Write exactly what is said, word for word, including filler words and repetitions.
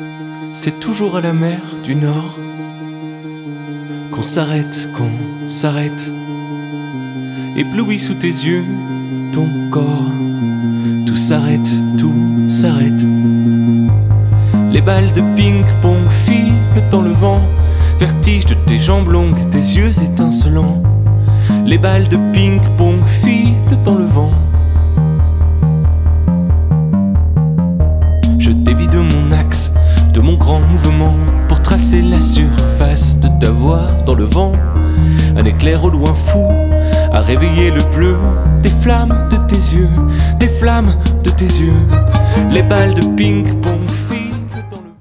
C'est toujours à la mer du Nord qu'on s'arrête, qu'on s'arrête. Ébloui sous tes yeux, ton corps. Tout s'arrête, tout s'arrête. Les balles de ping-pong filent dans le vent. Vertige de tes jambes longues, tes yeux étincelants. Les balles de ping-pong filent dans le vent. Je dévie de mon axe, de mon grand mouvement, pour tracer la surface de ta voix dans le vent. Un éclair au loin fou a réveillé le bleu des flammes de tes yeux, des flammes de tes yeux. Les balles de ping-pong